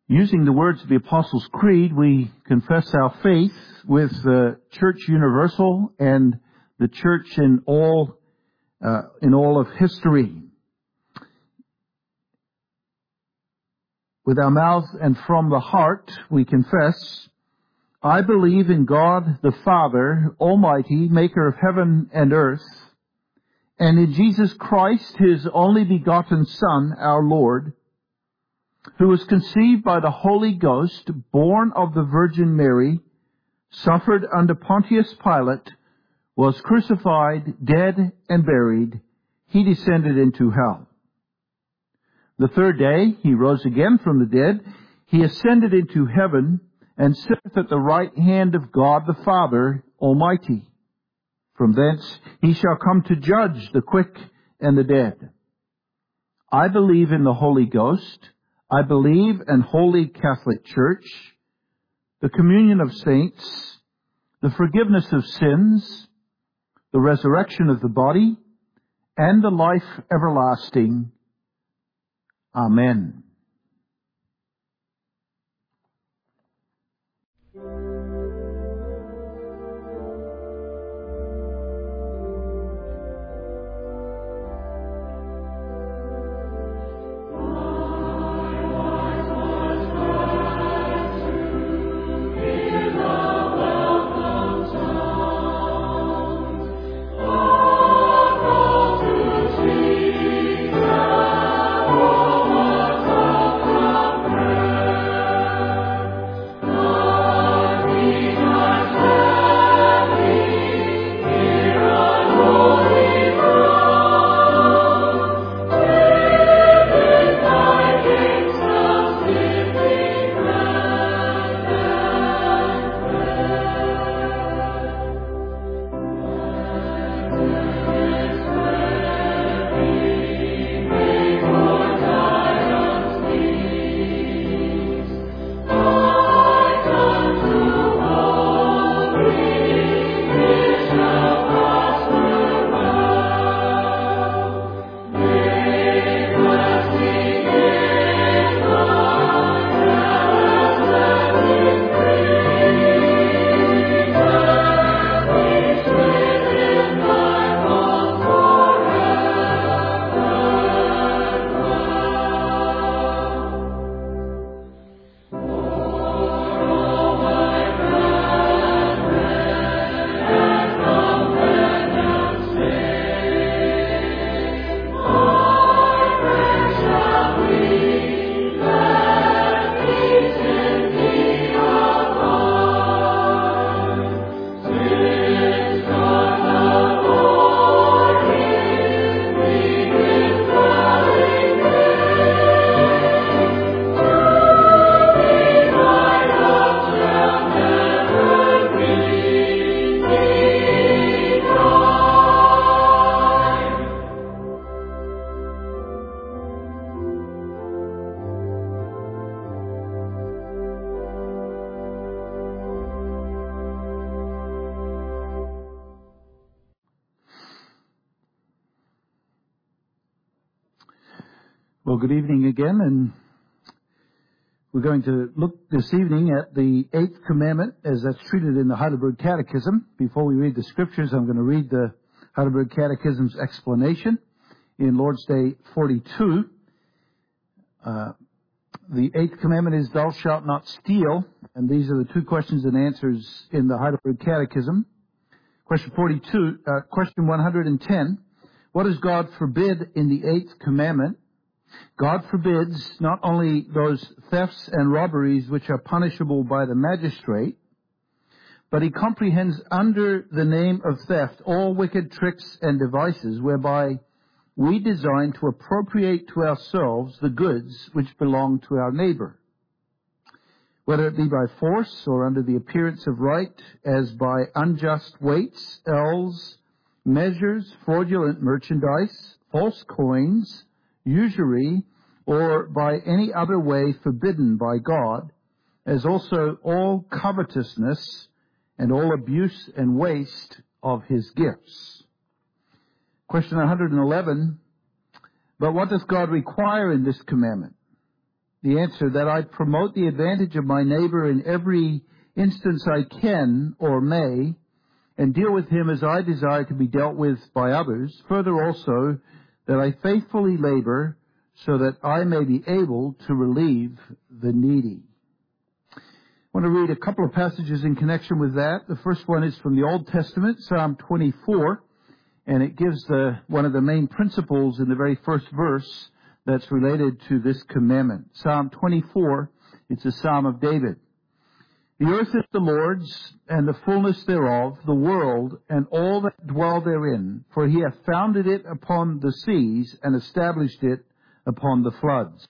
Using the words of the Apostles' Creed, we confess our faith with the Church Universal and the Church in all of history. With our mouth and from the heart, we confess, I believe in God the Father, Almighty, maker of heaven and earth, and in Jesus Christ, His only begotten Son, our Lord, who was conceived by the Holy Ghost, born of the Virgin Mary, suffered under Pontius Pilate, was crucified, dead, and buried. He descended into hell. The third day He rose again from the dead. He ascended into heaven and sitteth at the right hand of God the Father Almighty. From thence He shall come to judge the quick and the dead. I believe in the Holy Ghost. I believe in Holy Catholic Church, the communion of saints, the forgiveness of sins, the resurrection of the body, and the life everlasting. Amen. Well, good evening again, and we're going to look this evening at the 8th commandment as that's treated in the Heidelberg Catechism. Before we read the scriptures, I'm going to read the Heidelberg Catechism's explanation in Lord's Day 42. The 8th commandment is, thou shalt not steal, and these are the two questions and answers in the Heidelberg Catechism. Question 110, what does God forbid in the 8th commandment? God forbids not only those thefts and robberies which are punishable by the magistrate, but He comprehends under the name of theft all wicked tricks and devices whereby we design to appropriate to ourselves the goods which belong to our neighbor, whether it be by force or under the appearance of right, as by unjust weights, ells, measures, fraudulent merchandise, false coins, usury, or by any other way forbidden by God, as also all covetousness and all abuse and waste of His gifts. Question 111, but what does God require in this commandment? The answer, that I promote the advantage of my neighbor in every instance I can or may, and deal with him as I desire to be dealt with by others. Further also, that I faithfully labor so that I may be able to relieve the needy. I want to read a couple of passages in connection with that. The first one is from the Old Testament, Psalm 24, and it gives one of the main principles in the very first verse that's related to this commandment. Psalm 24, it's a psalm of David. The earth is the Lord's, and the fullness thereof, the world, and all that dwell therein. For he hath founded it upon the seas, and established it upon the floods.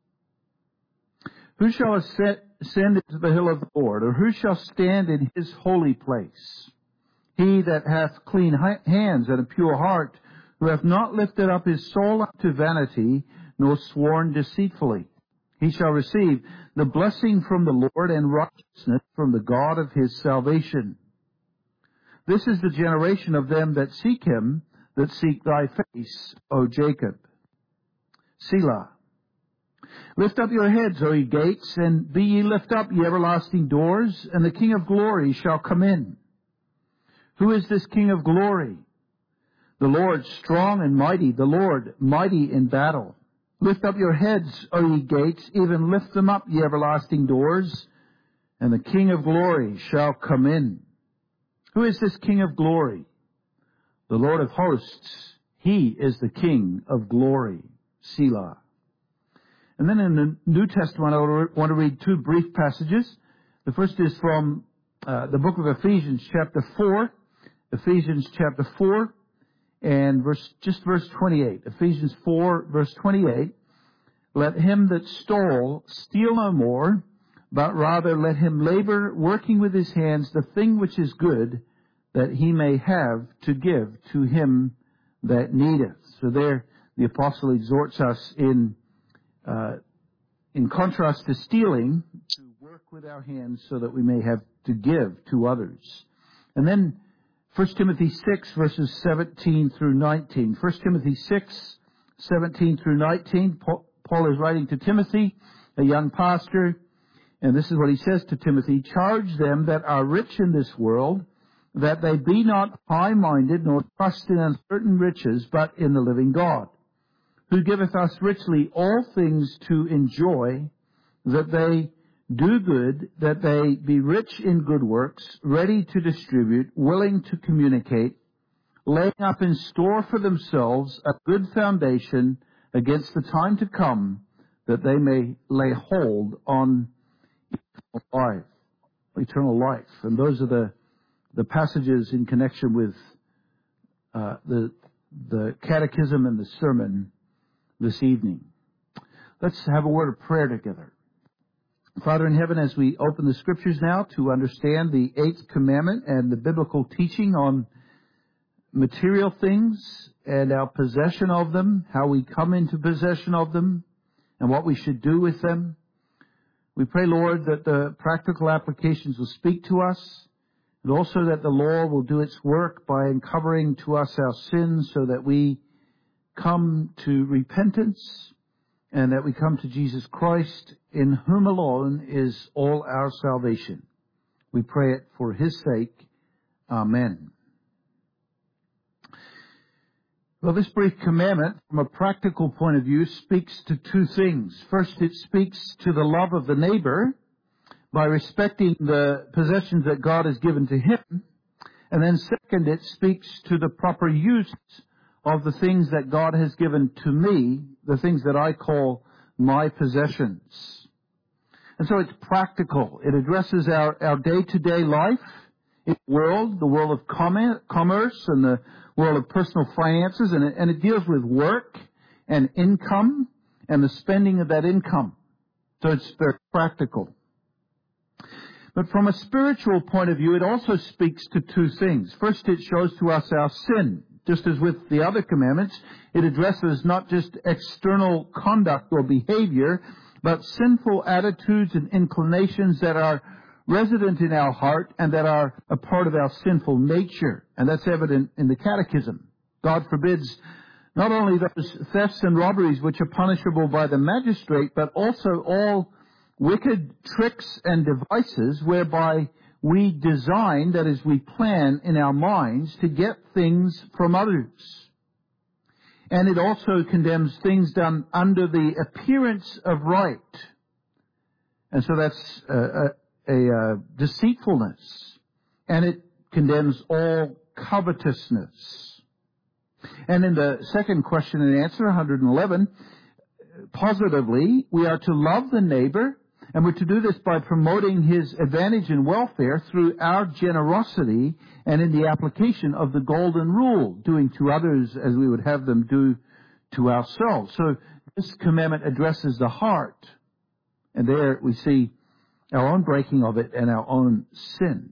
Who shall ascend into the hill of the Lord, or who shall stand in his holy place? He that hath clean hands and a pure heart, who hath not lifted up his soul unto vanity, nor sworn deceitfully. He shall receive the blessing from the Lord, and righteousness from the God of his salvation. This is the generation of them that seek him, that seek thy face, O Jacob. Selah. Lift up your heads, O ye gates, and be ye lift up, ye everlasting doors, and the King of glory shall come in. Who is this King of glory? The Lord strong and mighty, the Lord mighty in battle. Lift up your heads, O ye gates, even lift them up, ye everlasting doors, and the King of glory shall come in. Who is this King of glory? The Lord of hosts. He is the King of glory. Selah. And then in the New Testament, I want to read two brief passages. The first is from the book of Ephesians, chapter 4. Ephesians chapter 4. And verse 28. Ephesians 4, verse 28. Let him that stole steal no more, but rather let him labor, working with his hands the thing which is good, that he may have to give to him that needeth. So there the apostle exhorts us in contrast to stealing, to work with our hands so that we may have to give to others. And then 1 Timothy 6, verses 17 through 19. 1 Timothy 6, 17 through 19. Paul is writing to Timothy, a young pastor, and this is what he says to Timothy. Charge them that are rich in this world, that they be not high-minded, nor trust in uncertain riches, but in the living God, who giveth us richly all things to enjoy, that they do good, that they be rich in good works, ready to distribute, willing to communicate, laying up in store for themselves a good foundation against the time to come, that they may lay hold on eternal life. And those are the passages in connection with the catechism and the sermon this evening. Let's have a word of prayer together. Father in heaven, as we open the scriptures now to understand the 8th commandment and the biblical teaching on material things and our possession of them, how we come into possession of them, and what we should do with them, we pray, Lord, that the practical applications will speak to us, and also that the law will do its work by uncovering to us our sins so that we come to repentance, and that we come to Jesus Christ, in whom alone is all our salvation. We pray it for his sake. Amen. Well, this brief commandment, from a practical point of view, speaks to two things. First, it speaks to the love of the neighbor by respecting the possessions that God has given to him. And then second, it speaks to the proper use of the things that God has given to me, the things that I call my possessions. And so it's practical. It addresses our day-to-day life in the world of commerce and the world of personal finances, and it deals with work and income and the spending of that income. So it's very practical. But from a spiritual point of view, it also speaks to two things. First, it shows to us our sin. Just as with the other commandments, it addresses not just external conduct or behavior, but sinful attitudes and inclinations that are resident in our heart and that are a part of our sinful nature. And that's evident in the Catechism. God forbids Not only those thefts and robberies which are punishable by the magistrate, but also all wicked tricks and devices whereby we design, that is, we plan in our minds to get things from others. And it also condemns things done under the appearance of right. And so that's a deceitfulness. And it condemns all covetousness. And in the second question and answer, 111, positively, we are to love the neighbor, and we're to do this by promoting his advantage and welfare through our generosity and in the application of the golden rule, doing to others as we would have them do to ourselves. So this commandment addresses the heart, and there we see our own breaking of it and our own sin.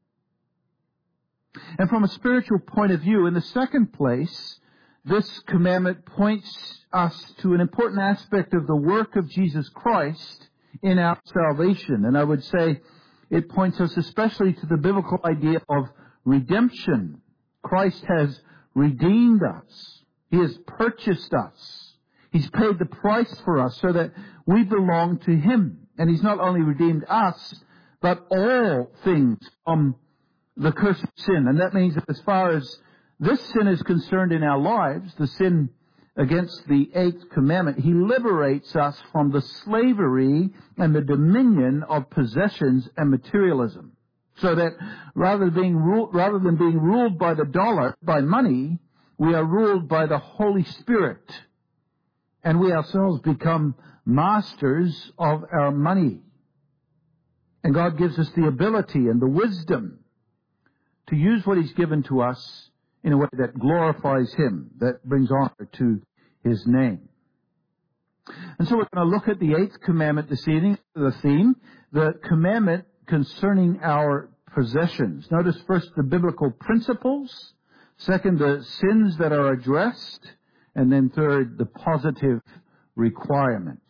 And from a spiritual point of view, in the second place, this commandment points us to an important aspect of the work of Jesus Christ in our salvation. And I would say it points us especially to the biblical idea of redemption. Christ has redeemed us. He has purchased us. He's paid the price for us so that we belong to Him. And He's not only redeemed us, but all things from the curse of sin. And that means that as far as this sin is concerned in our lives, the sin against the eighth commandment, He liberates us from the slavery and the dominion of possessions and materialism. So that rather than being ruled by the dollar, by money, we are ruled by the Holy Spirit. And we ourselves become masters of our money. And God gives us the ability and the wisdom to use what He's given to us in a way that glorifies Him, that brings honor to His name. And so we're going to look at the eighth commandment this evening, the theme, the commandment concerning our possessions. Notice first the biblical principles, second the sins that are addressed, and then third the positive requirement.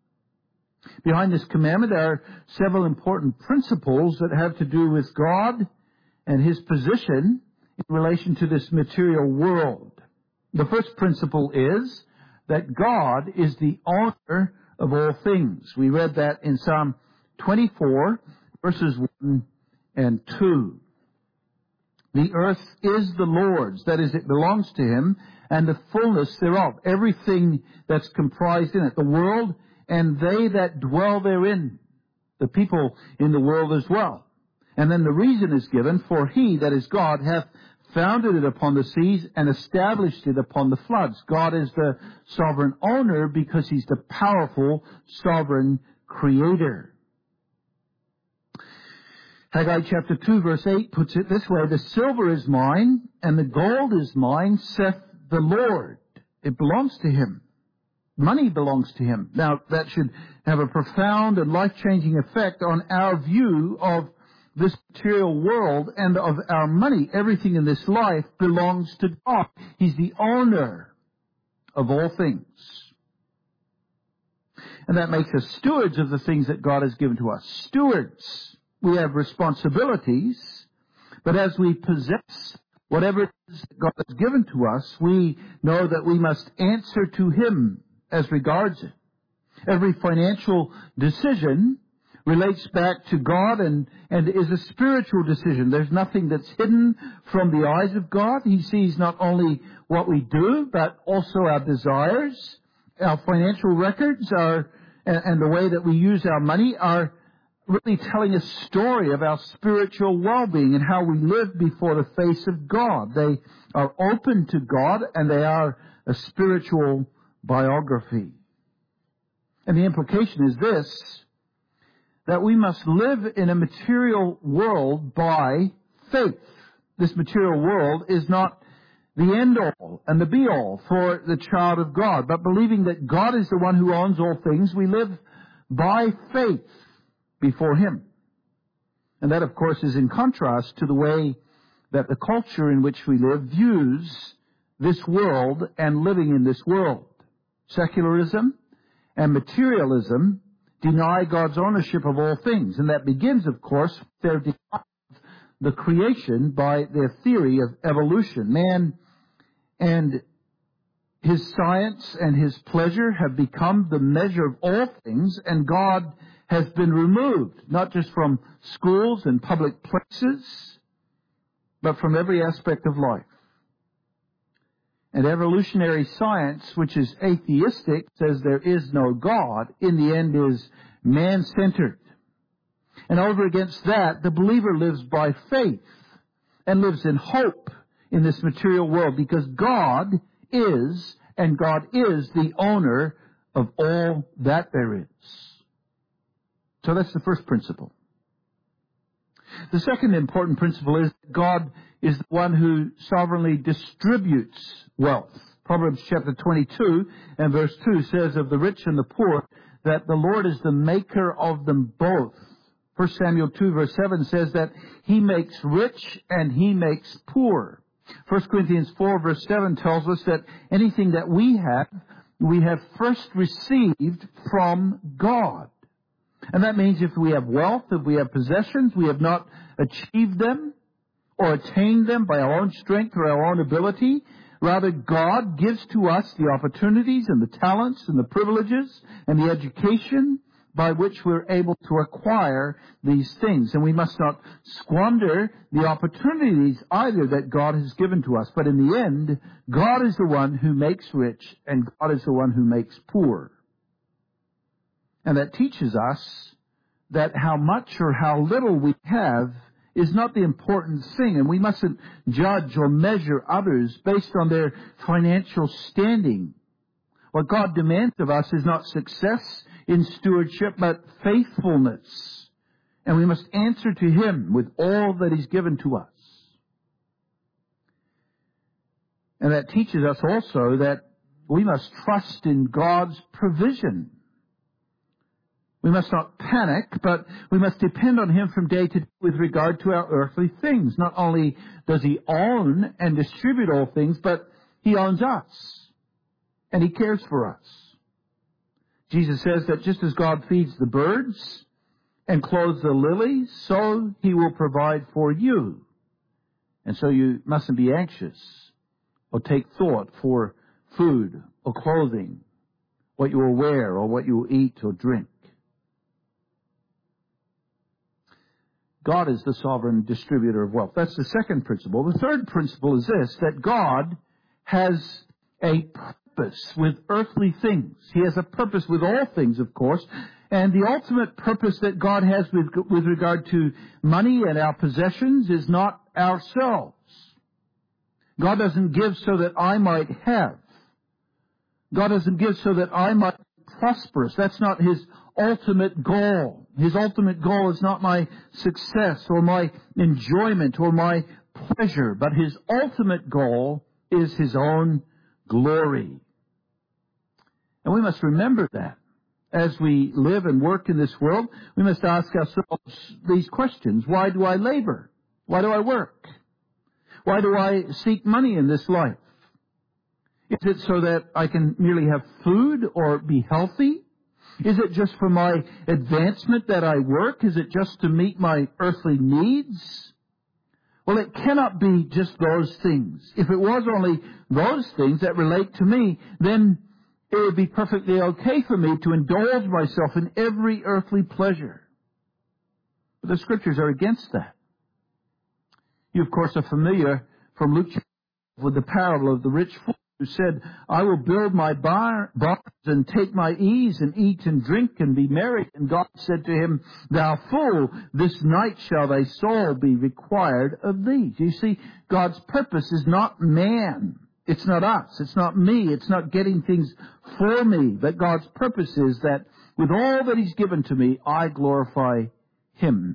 Behind this commandment are several important principles that have to do with God and His position in relation to this material world. The first principle is that God is the owner of all things. We read that in Psalm 24, verses 1 and 2. The earth is the Lord's, that is, it belongs to Him, and the fullness thereof, everything that's comprised in it, the world and they that dwell therein, the people in the world as well. And then the reason is given, for He, that is God, hath founded it upon the seas and established it upon the floods. God is the sovereign owner because He's the powerful sovereign creator. Haggai chapter 2 verse 8 puts it this way, the silver is mine and the gold is mine, saith the Lord. It belongs to Him. Money belongs to Him. Now that should have a profound and life-changing effect on our view of this material world and of our money. Everything in this life belongs to God. He's the owner of all things. And that makes us stewards of the things that God has given to us. Stewards. We have responsibilities, but as we possess whatever it is that God has given to us, we know that we must answer to Him as regards it. Every financial decision relates back to God and is a spiritual decision. There's nothing that's hidden from the eyes of God. He sees not only what we do, but also our desires. Our financial records and the way that we use our money are really telling a story of our spiritual well-being and how we live before the face of God. They are open to God and they are a spiritual biography. And the implication is this, that we must live in a material world by faith. This material world is not the end-all and the be-all for the child of God, but believing that God is the one who owns all things, we live by faith before Him. And that, of course, is in contrast to the way that the culture in which we live views this world and living in this world. Secularism and materialism deny God's ownership of all things. And that begins, of course, with their denial of the creation by their theory of evolution. Man and His science and His pleasure have become the measure of all things, and God has been removed, not just from schools and public places, but from every aspect of life. And evolutionary science, which is atheistic, says there is no God, in the end is man-centered. And over against that, the believer lives by faith and lives in hope in this material world, because God is, and God is the owner of all that there is. So that's the first principle. The second important principle is that God is the one who sovereignly distributes wealth. Proverbs chapter 22 and verse 2 says of the rich and the poor that the Lord is the maker of them both. 1 Samuel 2 verse 7 says that He makes rich and He makes poor. 1 Corinthians 4 verse 7 tells us that anything that we have first received from God. And that means if we have wealth, if we have possessions, we have not achieved them or attained them by our own strength or our own ability. Rather, God gives to us the opportunities and the talents and the privileges and the education by which we're able to acquire these things. And we must not squander the opportunities either that God has given to us. But in the end, God is the one who makes rich and God is the one who makes poor. And that teaches us that how much or how little we have is not the important thing, and we mustn't judge or measure others based on their financial standing. What God demands of us is not success in stewardship, but faithfulness. And we must answer to Him with all that He's given to us. And that teaches us also that we must trust in God's provision. We must not panic, but we must depend on Him from day to day with regard to our earthly things. Not only does He own and distribute all things, but He owns us. And He cares for us. Jesus says that just as God feeds the birds and clothes the lilies, so He will provide for you. And so you mustn't be anxious or take thought for food or clothing, what you will wear or what you will eat or drink. God is the sovereign distributor of wealth. That's the second principle. The third principle is this, that God has a purpose with earthly things. He has a purpose with all things, of course. And the ultimate purpose that God has with regard to money and our possessions is not ourselves. God doesn't give so that I might have. God doesn't give so that I might be prosperous. That's not His ultimate goal. His ultimate goal is not my success or my enjoyment or my pleasure, but His ultimate goal is His own glory. And we must remember that. As we live and work in this world, we must ask ourselves these questions. Why do I labor? Why do I work? Why do I seek money in this life? Is it so that I can merely have food or be healthy? Is it just for my advancement that I work? Is it just to meet my earthly needs? Well, it cannot be just those things. If it was only those things that relate to me, then it would be perfectly okay for me to indulge myself in every earthly pleasure. But the Scriptures are against that. You, of course, are familiar from Luke with the parable of the rich fool who said, I will build my barns and take my ease and eat and drink and be merry. And God said to him, Thou fool, this night shall thy soul be required of thee. You see, God's purpose is not man. It's not us. It's not me. It's not getting things for me. But God's purpose is that with all that He's given to me, I glorify Him.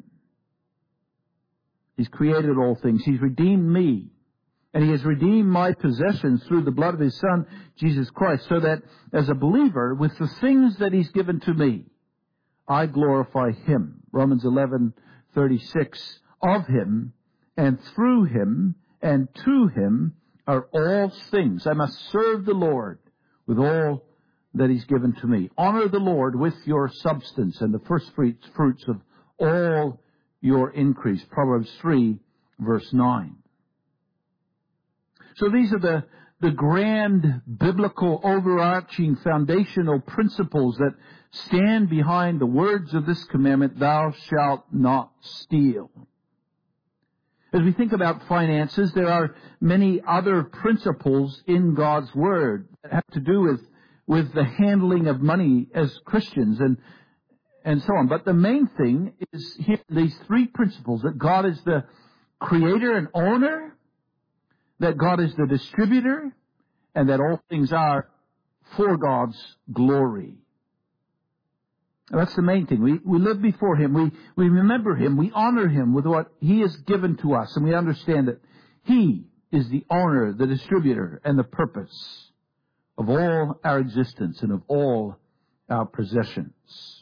He's created all things. He's redeemed me. And He has redeemed my possessions through the blood of His Son, Jesus Christ, so that as a believer, with the things that He's given to me, I glorify Him. Romans 11:36, of Him, and through Him, and to Him are all things. I must serve the Lord with all that He's given to me. Honor the Lord with your substance and the first fruits of all your increase. Proverbs 3, verse 9. So these are the grand biblical overarching foundational principles that stand behind the words of this commandment, thou shalt not steal. As we think about finances, there are many other principles in God's Word that have to do with the handling of money as Christians and so on. But the main thing is here, these three principles: that God is the creator and owner, that God is the distributor, and that all things are for God's glory. And that's the main thing. We live before Him. We remember Him. We honor Him with what He has given to us. And we understand that He is the owner, the distributor, and the purpose of all our existence and of all our possessions.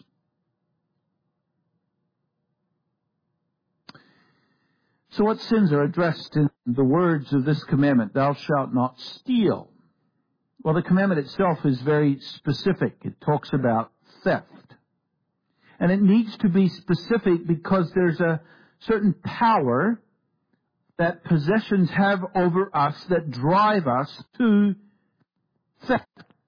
So what sins are addressed in the words of this commandment, thou shalt not steal? Well, the commandment itself is very specific. It talks about theft. And it needs to be specific because there's a certain power that possessions have over us that drive us to theft.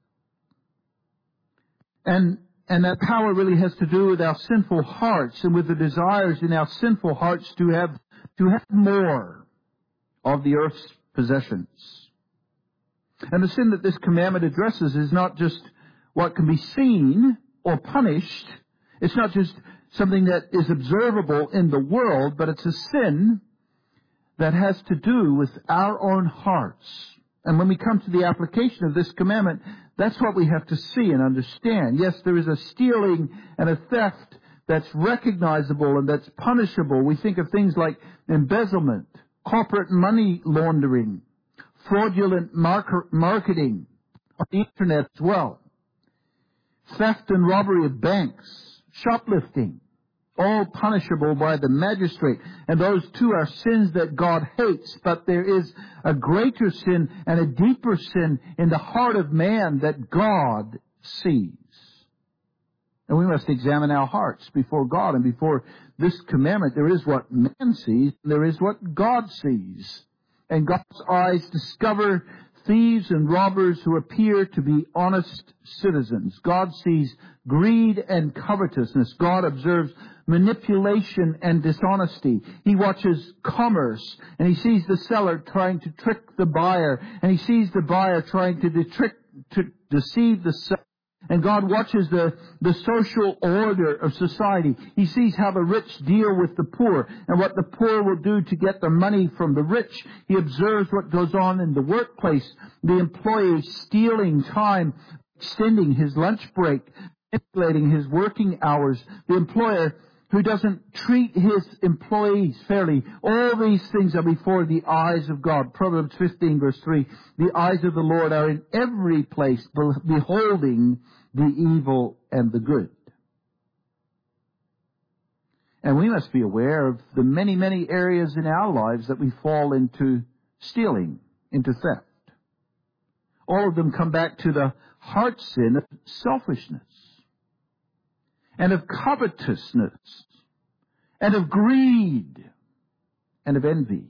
And that power really has to do with our sinful hearts and with the desires in our sinful hearts to have more of the earth's possessions. And the sin that this commandment addresses is not just what can be seen or punished. It's not just something that is observable in the world, but it's a sin that has to do with our own hearts. And when we come to the application of this commandment, that's what we have to see and understand. Yes, there is a stealing and a theft that's recognizable and that's punishable. We think of things like embezzlement, corporate money laundering, fraudulent marketing on the internet as well, theft and robbery of banks, shoplifting, all punishable by the magistrate. And those two are sins that God hates, but there is a greater sin and a deeper sin in the heart of man that God sees. And we must examine our hearts before God and before this commandment. There is what man sees, and there is what God sees. And God's eyes discover thieves and robbers who appear to be honest citizens. God sees greed and covetousness. God observes manipulation and dishonesty. He watches commerce, and He sees the seller trying to trick the buyer, and He sees the buyer trying to deceive the seller. And God watches the social order of society. He sees how the rich deal with the poor and what the poor will do to get the money from the rich. He observes what goes on in the workplace. The employee stealing time, extending his lunch break, manipulating his working hours. The employer who doesn't treat his employees fairly. All these things are before the eyes of God. Proverbs 15 verse 3. The eyes of the Lord are in every place, beholding the evil and the good. And we must be aware of the many, many areas in our lives that we fall into stealing, into theft. All of them come back to the heart sin of selfishness, and of covetousness, and of greed, and of envy.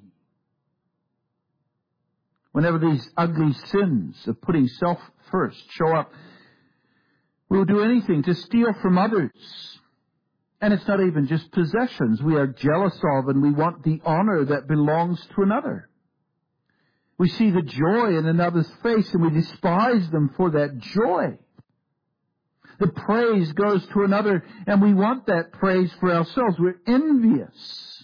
Whenever these ugly sins of putting self first show up, we will do anything to steal from others. And it's not even just possessions we are jealous of, and we want the honor that belongs to another. We see the joy in another's face, and we despise them for that joy. The praise goes to another, and we want that praise for ourselves. We're envious.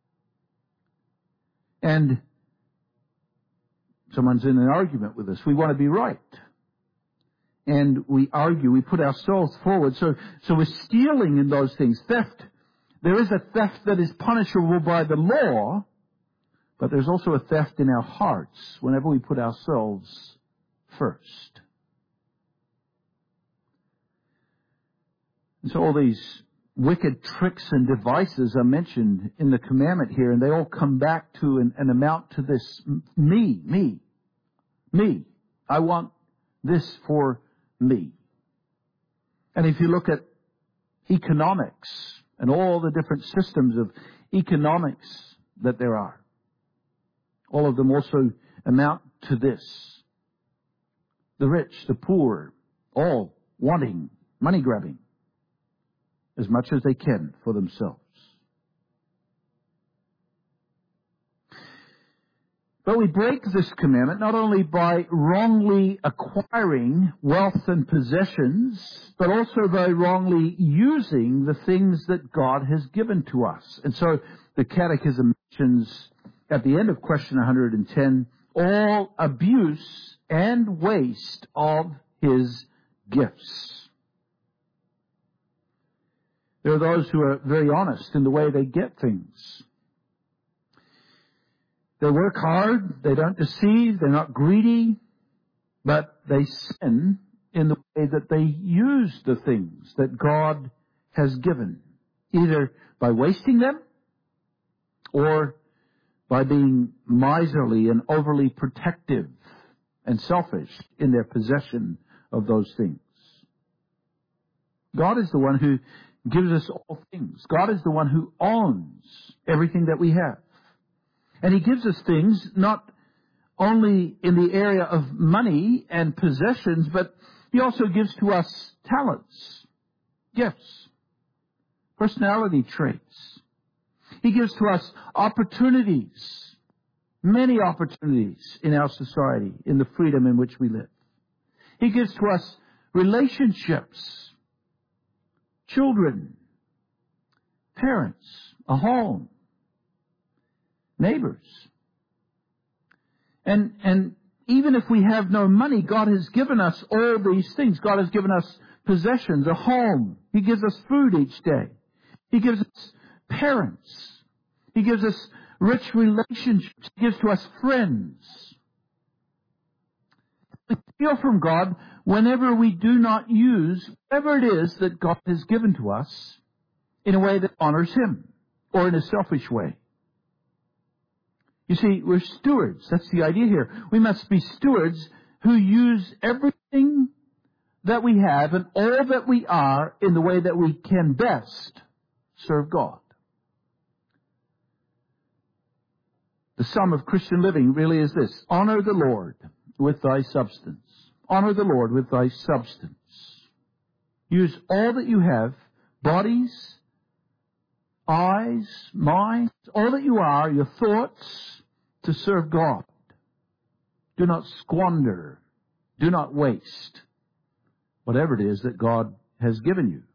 And someone's in an argument with us. We want to be right. And we argue. We put ourselves forward. So we're stealing in those things. Theft. There is a theft that is punishable by the law, but there's also a theft in our hearts whenever we put ourselves first. And so all these wicked tricks and devices are mentioned in the commandment here, and they all come back to and amount to this: me. I want this for me. And if you look at economics and all the different systems of economics that there are, all of them also amount to this: the rich, the poor, all wanting, money grabbing as much as they can for themselves. But we break this commandment not only by wrongly acquiring wealth and possessions, but also by wrongly using the things that God has given to us. And so the Catechism mentions at the end of question 110, all abuse and waste of His gifts. There are those who are very honest in the way they get things. They work hard, they don't deceive, they're not greedy, but they sin in the way that they use the things that God has given, either by wasting them or by being miserly and overly protective and selfish in their possession of those things. God is the one who gives us all things. God is the one who owns everything that we have. And He gives us things not only in the area of money and possessions, but He also gives to us talents, gifts, personality traits. He gives to us opportunities, many opportunities in our society, in the freedom in which we live. He gives to us relationships, children, parents, a home, neighbors. And even if we have no money, God has given us all these things. God has given us possessions, a home. He gives us food each day. He gives us parents. He gives us rich relationships. He gives to us friends. We steal from God whenever we do not use whatever it is that God has given to us in a way that honors Him or in a selfish way. You see, we're stewards. That's the idea here. We must be stewards who use everything that we have and all that we are in the way that we can best serve God. The sum of Christian living really is this: honor the Lord with thy substance. Honor the Lord with thy substance. Use all that you have, bodies, eyes, minds, all that you are, your thoughts, to serve God. Do not squander. Do not waste whatever it is that God has given you.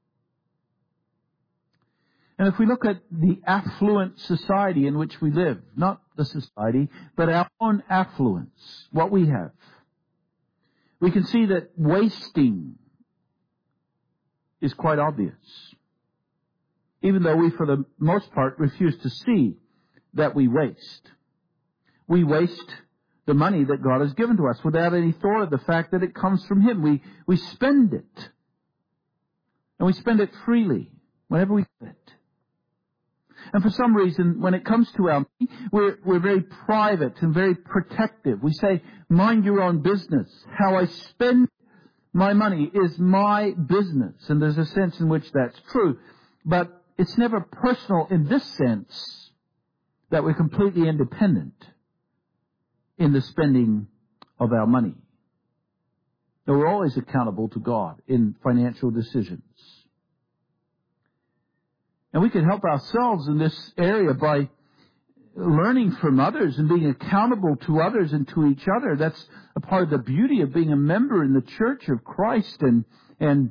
And if we look at the affluent society in which we live, not the society, but our own affluence, what we have, we can see that wasting is quite obvious. Even though we, for the most part, refuse to see that we waste. We waste the money that God has given to us without any thought of the fact that it comes from Him. We spend it. And we spend it freely whenever we get it. And for some reason, when it comes to our money, we're very private and very protective. We say, mind your own business. How I spend my money is my business. And there's a sense in which that's true. But it's never personal in this sense that we're completely independent in the spending of our money. Now, we're always accountable to God in financial decisions. And we can help ourselves in this area by learning from others and being accountable to others and to each other. That's a part of the beauty of being a member in the Church of Christ and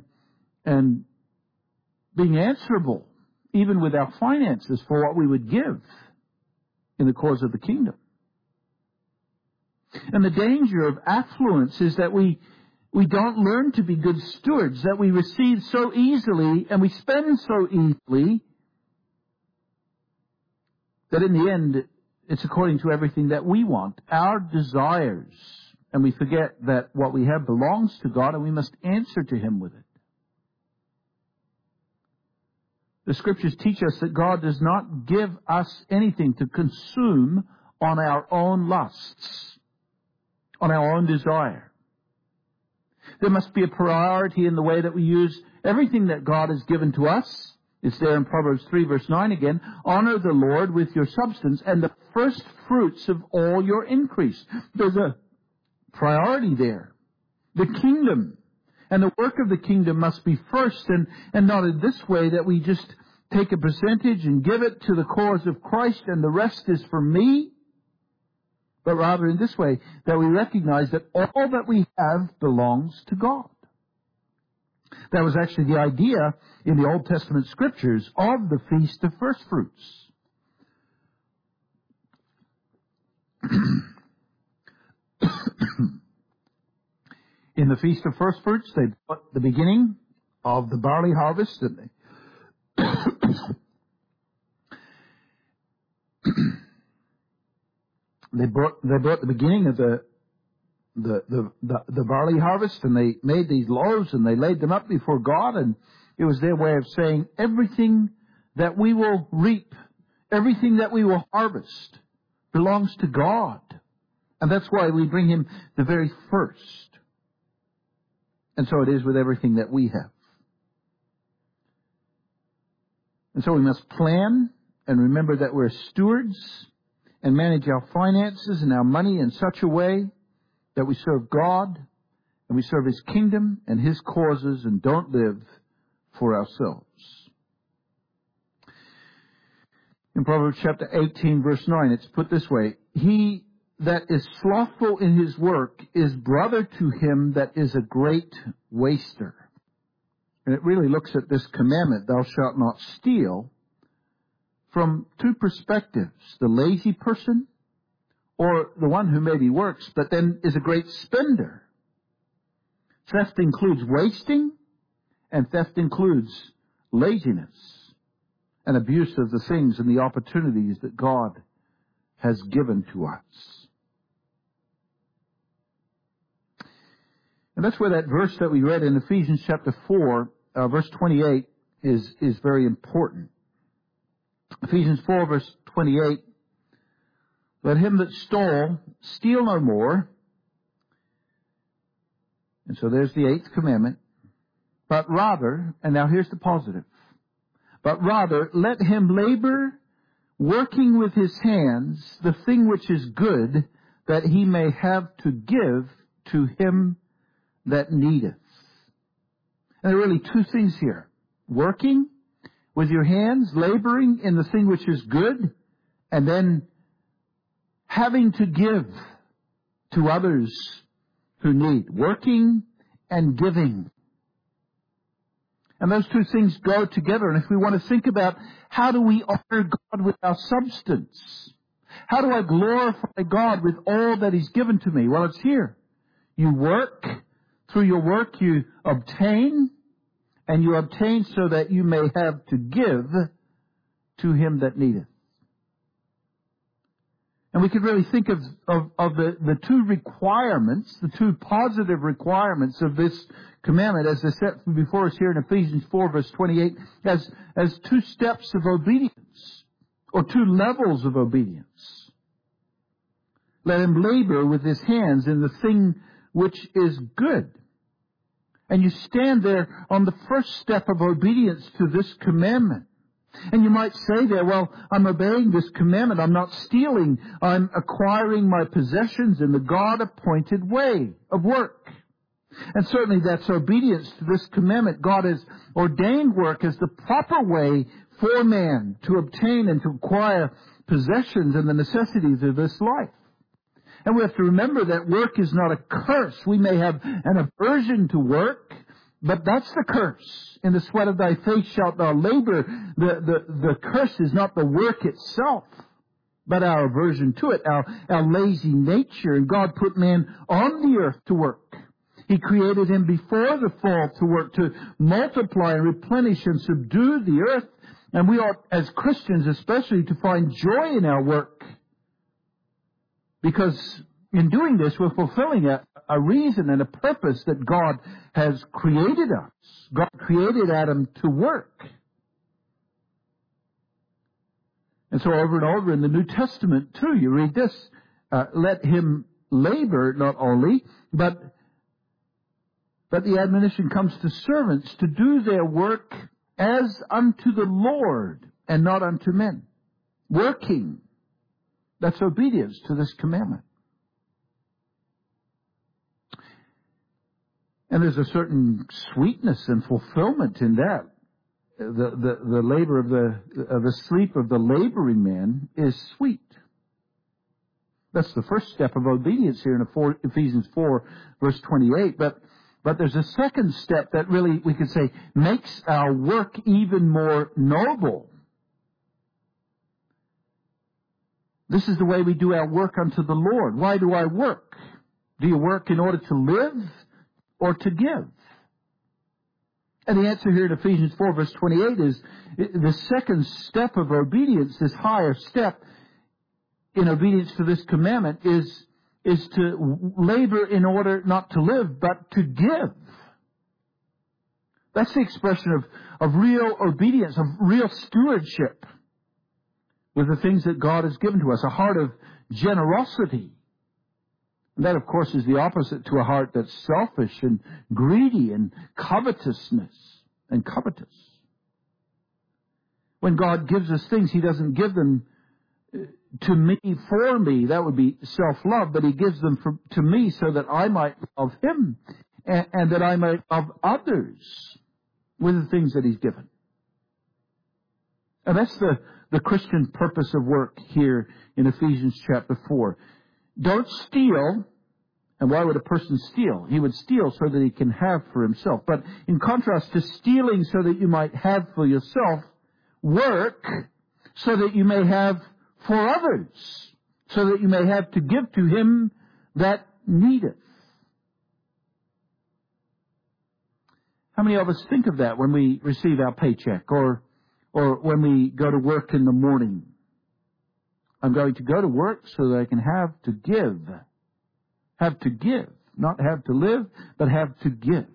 being answerable, even with our finances, for what we would give in the cause of the kingdom. And the danger of affluence is that we don't learn to be good stewards, that we receive so easily and we spend so easily that in the end it's according to everything that we want, our desires. And we forget that what we have belongs to God and we must answer to Him with it. The Scriptures teach us that God does not give us anything to consume on our own lusts, on our own desire. There must be a priority in the way that we use everything that God has given to us. It's there in Proverbs 3 verse 9 again. Honor the Lord with your substance and the first fruits of all your increase. There's a priority there. the kingdom. And the work of the kingdom must be first, and not in this way that we just take a percentage and give it to the cause of Christ and the rest is for me, but rather in this way that we recognize that all that we have belongs to God. That was actually the idea in the Old Testament scriptures of the Feast of First Fruits. In the Feast of First Fruits, they brought the beginning of the barley harvest, and they brought the beginning of the barley harvest, and they made these loaves and they laid them up before God, and it was their way of saying everything that we will reap, everything that we will harvest belongs to God. And that's why we bring Him the very first. And so it is with everything that we have. And so we must plan and remember that we're stewards and manage our finances and our money in such a way that we serve God and we serve His kingdom and His causes and don't live for ourselves. In Proverbs chapter 18, verse 9, it's put this way: He that is slothful in his work is brother to him that is a great waster. And it really looks at this commandment, thou shalt not steal, from two perspectives: the lazy person, or the one who maybe works but then is a great spender. Theft includes wasting, and theft includes laziness and abuse of the things and the opportunities that God has given to us. And that's where that verse that we read in Ephesians chapter 4, verse 28 is very important. Ephesians 4, verse 28, let him that stole steal no more. And so there's the 8th commandment. But rather, and now here's the positive, but rather let him labor, working with his hands the thing which is good, that he may have to give to him that needeth. And there are really two things here: working with your hands, laboring in the thing which is good, and then having to give to others who need. Working and giving. And those two things go together. And if we want to think about how do we honor God with our substance? How do I glorify God with all that He's given to me? Well, it's here. You work. Through your work you obtain, and you obtain so that you may have to give to him that needeth. And we could really think of the two requirements, the two positive requirements of this commandment as they're set before us here in Ephesians 4 verse 28 as two steps of obedience, or two levels of obedience. Let him labor with his hands in the thing which is good. And you stand there on the first step of obedience to this commandment. And you might say there, well, I'm obeying this commandment. I'm not stealing. I'm acquiring my possessions in the God-appointed way of work. And certainly that's obedience to this commandment. God has ordained work as the proper way for man to obtain and to acquire possessions and the necessities of this life. And we have to remember that work is not a curse. We may have an aversion to work, but that's the curse. In the sweat of thy face shalt thou labor. The curse is not the work itself, but our aversion to it, our lazy nature. And God put man on the earth to work. He created him before the fall to work, to multiply and replenish and subdue the earth. And we ought, as Christians especially, to find joy in our work. Because in doing this, we're fulfilling a reason and a purpose that God has created us. God created Adam to work. And so over and over in the New Testament, too, you read this. Let him labor not only, but the admonition comes to servants to do their work as unto the Lord and not unto men. Working. That's obedience to this commandment. And there's a certain sweetness and fulfillment in that. The labor of the sleep of the laboring man is sweet. That's the first step of obedience here in Ephesians 4, verse 28. But there's a second step that really, we could say, makes our work even more noble. This is the way we do our work unto the Lord. Why do I work? Do you work in order to live or to give? And the answer here in Ephesians 4, verse 28 is the second step of obedience, this higher step in obedience to this commandment, is to labor in order not to live, but to give. That's the expression of real obedience, of real stewardship with the things that God has given to us, a heart of generosity. And that, of course, is the opposite to a heart that's selfish and greedy and covetousness and covetous. When God gives us things, He doesn't give them to me, for me. That would be self-love, but He gives them to me so that I might love Him and that I might love others with the things that He's given. And that's the Christian purpose of work here in Ephesians chapter 4. Don't steal. And why would a person steal? He would steal so that he can have for himself. But in contrast to stealing so that you might have for yourself, work so that you may have for others, so that you may have to give to him that needeth. How many of us think of that when we receive our paycheck or when we go to work in the morning? I'm going to go to work so that I can have to give. Have to give. Not have to live, but have to give.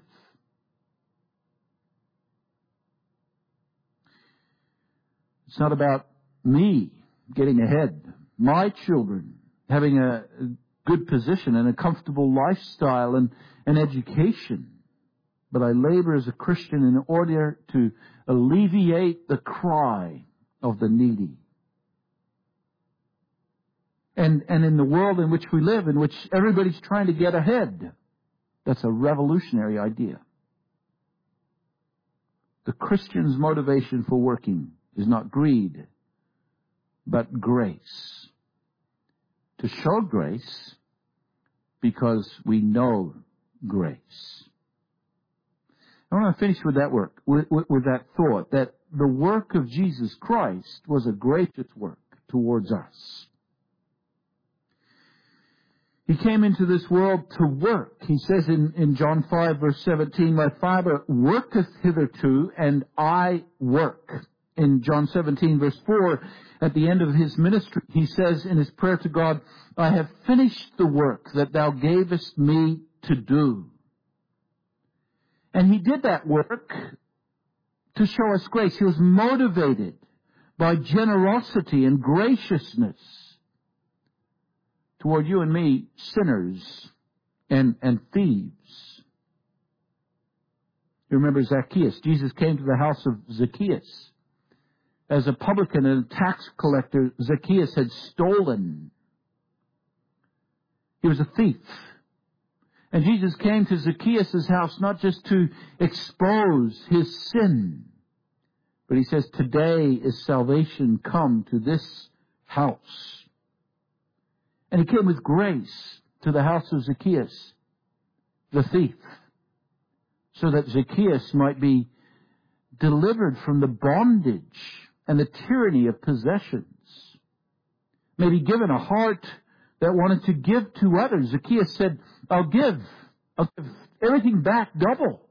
It's not about me getting ahead. My children having a good position and a comfortable lifestyle and an education. But I labor as a Christian in order to alleviate the cry of the needy. And in the world in which we live, in which everybody's trying to get ahead, that's a revolutionary idea. The Christian's motivation for working is not greed, but grace. To show grace because we know grace. I want to finish with that work, with that thought, that the work of Jesus Christ was a gracious work towards us. He came into this world to work. He says in John 5, verse 17, my Father worketh hitherto, and I work. In John 17, verse 4, at the end of His ministry, He says in His prayer to God, I have finished the work that Thou gavest me to do. And He did that work to show us grace. He was motivated by generosity and graciousness toward you and me, sinners and thieves. You remember Zacchaeus. Jesus came to the house of Zacchaeus. As a publican and a tax collector, Zacchaeus had stolen. He was a thief. And Jesus came to Zacchaeus' house not just to expose his sin, but He says, today is salvation come to this house. And He came with grace to the house of Zacchaeus, the thief, so that Zacchaeus might be delivered from the bondage and the tyranny of possessions. May be given a heart that wanted to give to others. Zacchaeus said, I'll give everything back double.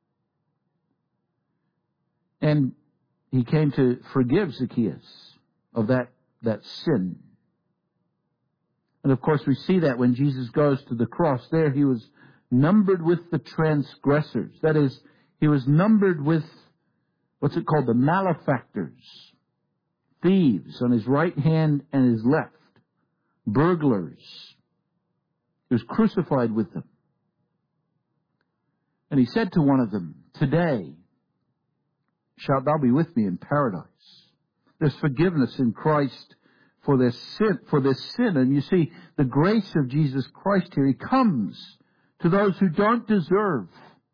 And He came to forgive Zacchaeus of that sin. And of course we see that when Jesus goes to the cross. There He was numbered with the transgressors. That is, He was numbered with, what's it called, the malefactors. Thieves on His right hand and His left. Burglars. He was crucified with them. And He said to one of them, today shalt thou be with me in paradise. There's forgiveness in Christ for this sin. And you see, the grace of Jesus Christ here, He comes to those who don't deserve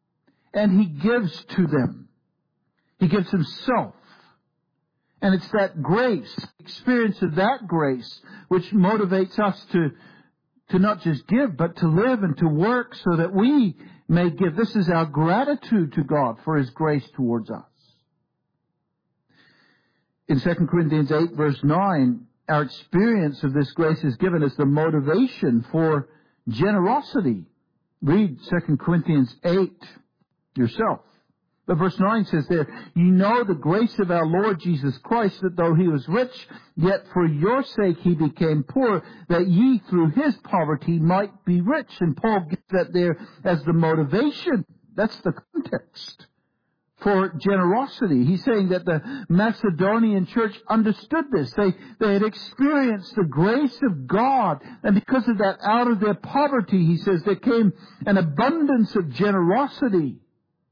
and He gives to them. He gives Himself. And it's that grace, experience of that grace, which motivates us to not just give, but to live and to work so that we may give. This is our gratitude to God for His grace towards us. In 2 Corinthians 8 verse 9, our experience of this grace is given as the motivation for generosity. Read 2 Corinthians 8 yourself. But verse 9 says there, "You know the grace of our Lord Jesus Christ, that though He was rich, yet for your sake He became poor, that ye through His poverty might be rich." And Paul gives that there as the motivation. That's the context for generosity. He's saying that the Macedonian church understood this. They had experienced the grace of God, and because of that, out of their poverty, he says, there came an abundance of generosity.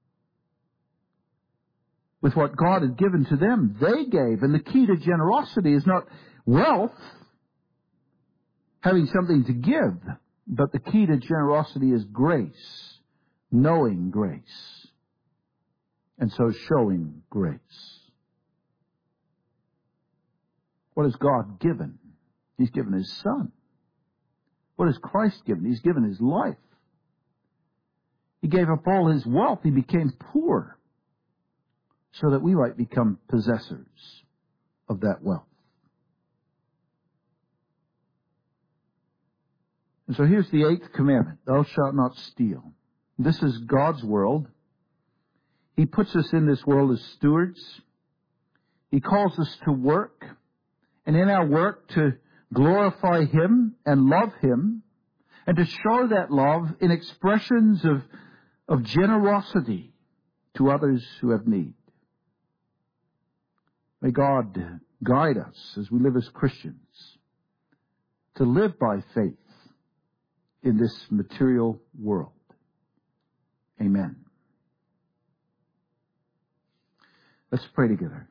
With what God had given to them, they gave. And the key to generosity is not wealth, having something to give, but the key to generosity is grace, knowing grace, and so showing grace. What has God given? He's given His Son. What has Christ given? He's given His life. He gave up all His wealth. He became poor, so that we might become possessors of that wealth. And so here's the 8th commandment. Thou shalt not steal. This is God's world. He puts us in this world as stewards. He calls us to work. And in our work to glorify Him and love Him. And to show that love in expressions of generosity to others who have need. May God guide us as we live as Christians to live by faith in this material world. Amen. Let's pray together.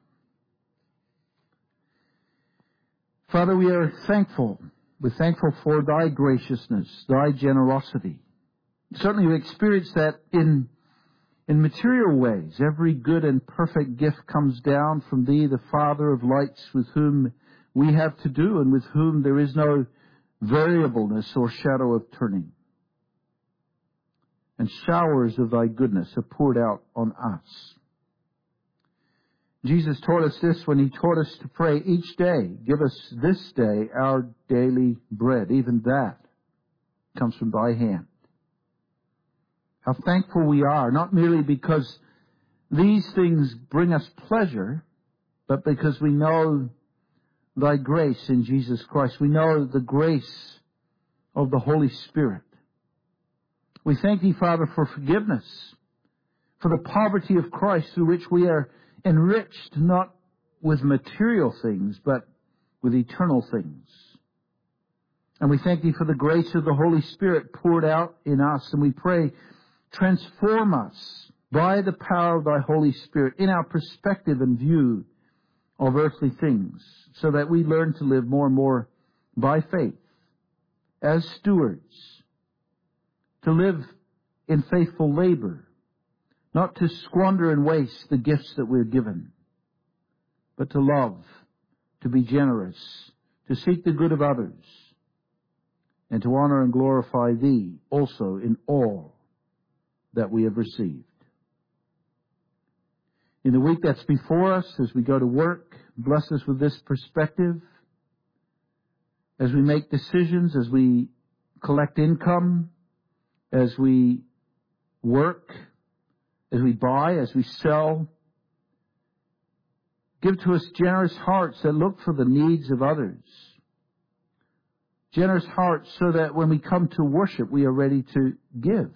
Father, we are thankful. We're thankful for Thy graciousness, Thy generosity. Certainly we experience that in material ways. Every good and perfect gift comes down from Thee, the Father of lights, with whom we have to do and with whom there is no variableness or shadow of turning. And showers of Thy goodness are poured out on us. Jesus taught us this when He taught us to pray each day, "Give us this day our daily bread." Even that comes from Thy hand. How thankful we are, not merely because these things bring us pleasure, but because we know Thy grace in Jesus Christ. We know the grace of the Holy Spirit. We thank Thee, Father, for forgiveness, for the poverty of Christ through which we are enriched not with material things, but with eternal things. And we thank Thee for the grace of the Holy Spirit poured out in us, and we pray, transform us by the power of Thy Holy Spirit in our perspective and view of earthly things, so that we learn to live more and more by faith as stewards, to live in faithful labor, not to squander and waste the gifts that we're given, but to love, to be generous, to seek the good of others, and to honor and glorify Thee also in all that we have received. In the week that's before us, as we go to work, bless us with this perspective. As we make decisions, as we collect income, as we work, as we buy, as we sell, give to us generous hearts that look for the needs of others. Generous hearts so that when we come to worship, we are ready to give.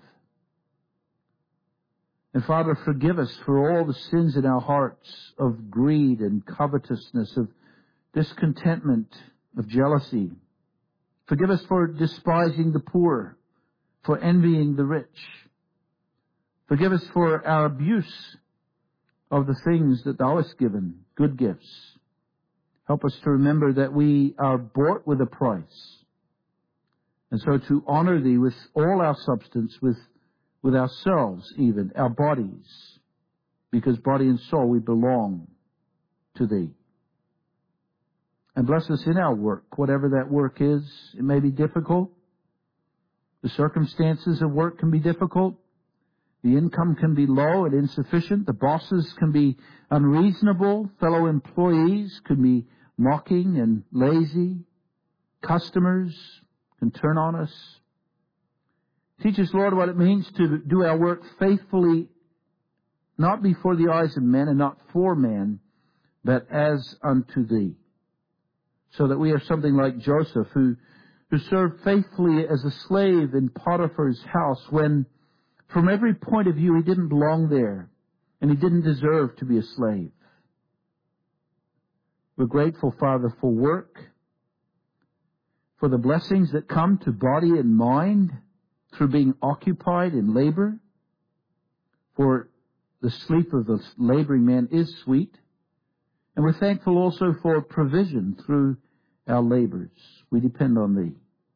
And Father, forgive us for all the sins in our hearts of greed and covetousness, of discontentment, of jealousy. Forgive us for despising the poor, for envying the rich. Forgive us for our abuse of the things that Thou hast given, good gifts. Help us to remember that we are bought with a price. And so to honor Thee with all our substance, with with ourselves even, our bodies, because body and soul, we belong to Thee. And bless us in our work, whatever that work is. It may be difficult. The circumstances of work can be difficult. The income can be low and insufficient. The bosses can be unreasonable. Fellow employees can be mocking and lazy. Customers can turn on us. Teach us, Lord, what it means to do our work faithfully, not before the eyes of men and not for man, but as unto Thee. So that we are something like Joseph, who served faithfully as a slave in Potiphar's house when, from every point of view, he didn't belong there and he didn't deserve to be a slave. We're grateful, Father, for work, for the blessings that come to body and mind through being occupied in labor. For the sleep of the laboring man is sweet. And we're thankful also for provision through our labors. We depend on Thee.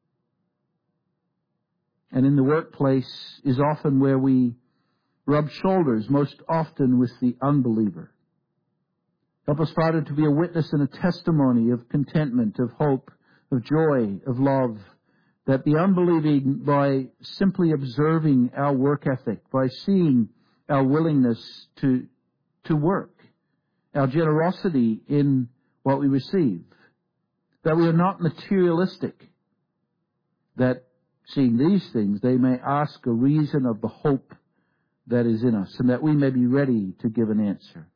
And in the workplace is often where we rub shoulders, most often with the unbeliever. Help us, Father, to be a witness and a testimony of contentment, of hope, of joy, of love, that the unbelieving, by simply observing our work ethic, by seeing our willingness to work, our generosity in what we receive, that we are not materialistic, that seeing these things, they may ask a reason of the hope that is in us, and that we may be ready to give an answer.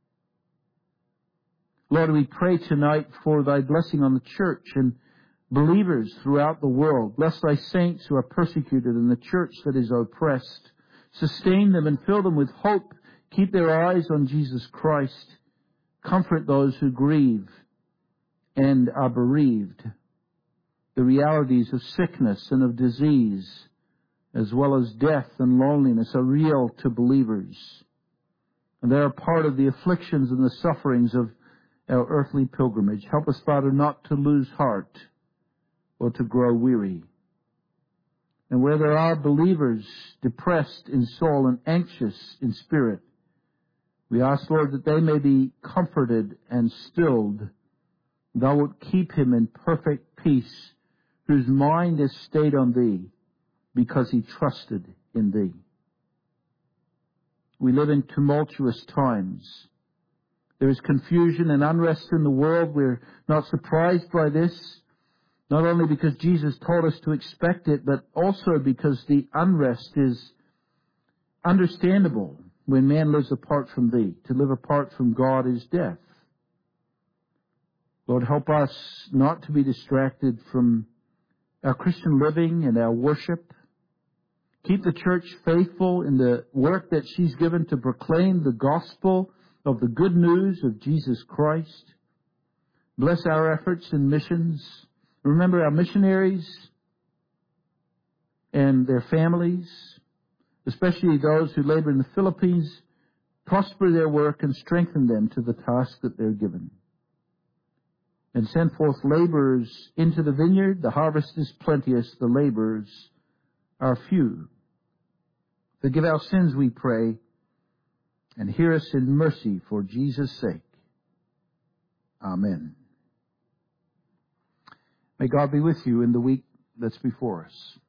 Lord, we pray tonight for Thy blessing on the church and believers throughout the world. Bless Thy saints who are persecuted and the church that is oppressed. Sustain them and fill them with hope. Keep their eyes on Jesus Christ. Comfort those who grieve and are bereaved. The realities of sickness and of disease, as well as death and loneliness, are real to believers. And they are part of the afflictions and the sufferings of our earthly pilgrimage. Help us, Father, not to lose heart or to grow weary. And where there are believers depressed in soul and anxious in spirit, we ask, Lord, that they may be comforted and stilled. Thou wilt keep him in perfect peace, whose mind is stayed on Thee, because he trusted in Thee. We live in tumultuous times. There is confusion and unrest in the world. We're not surprised by this, not only because Jesus told us to expect it, but also because the unrest is understandable when man lives apart from Thee. To live apart from God is death. Lord, help us not to be distracted from our Christian living and our worship. Keep the church faithful in the work that she's given to proclaim the gospel of the good news of Jesus Christ. Bless our efforts in missions. Remember our missionaries and their families, especially those who labor in the Philippines. Prosper their work and strengthen them to the task that they're given. And send forth laborers into the vineyard. The harvest is plenteous, the laborers are few. Forgive our sins, we pray, and hear us in mercy for Jesus' sake. Amen. May God be with you in the week that's before us.